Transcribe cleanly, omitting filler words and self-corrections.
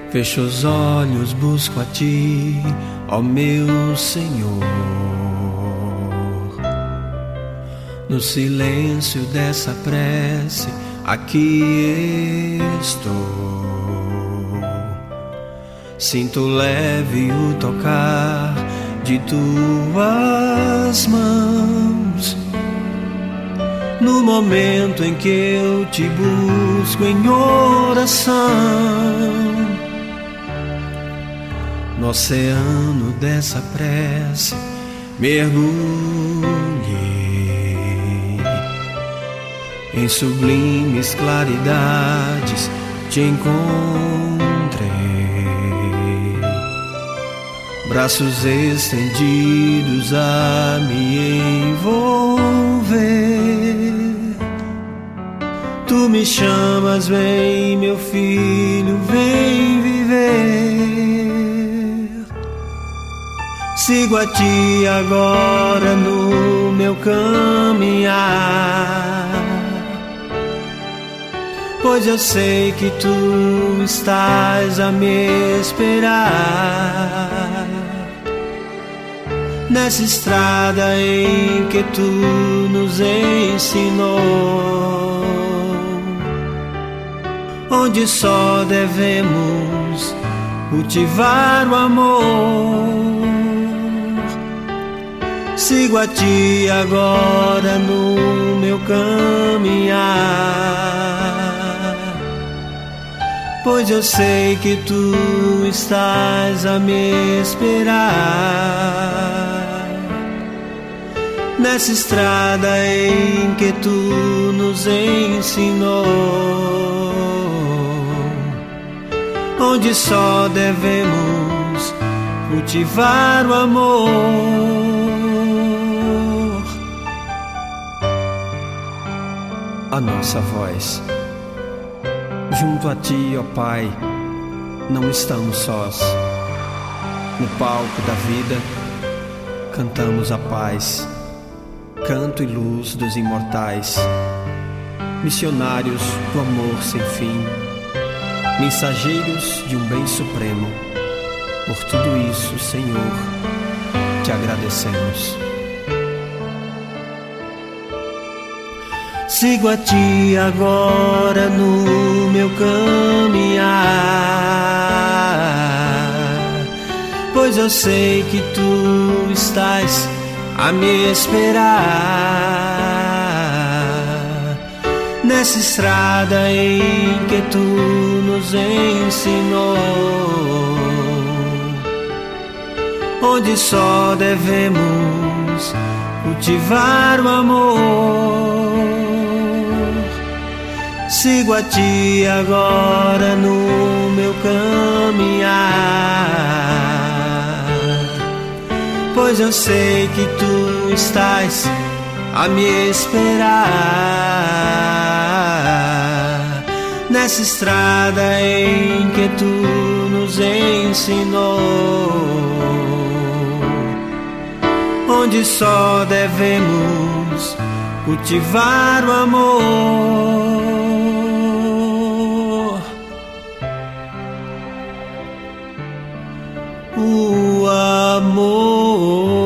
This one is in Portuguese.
Fecho os olhos, busco a Ti, ó meu Senhor. No silêncio dessa prece, aqui estou. Sinto leve o tocar de Tuas mãos. No momento em que eu Te busco em oração, no oceano dessa prece mergulhei. Em sublimes claridades Te encontrei. Braços estendidos a me envolver. Tu me chamas, vem meu filho, vem viver. Sigo a Ti agora no meu caminhar, pois eu sei que Tu estás a me esperar. Nessa estrada em que Tu nos ensinou, onde só devemos cultivar o amor. Sigo a Ti agora no meu caminhar, pois eu sei que Tu estás a me esperar. Nessa estrada em que Tu nos ensinou, onde só devemos cultivar o amor. A nossa voz junto a Ti, ó Pai, não estamos sós. No palco da vida cantamos a paz, canto e luz dos imortais, missionários do amor sem fim, mensageiros de um bem supremo. Por tudo isso, Senhor, Te agradecemos. Sigo a Ti agora no meu caminhar, pois eu sei que Tu estás a me esperar. Nessa estrada em que Tu nos ensinou, onde só devemos cultivar o amor. Sigo a Ti agora no meu caminhar, pois eu sei que Tu estás a me esperar. Nessa estrada em que Tu nos ensinou, onde só devemos cultivar o amor. O amor.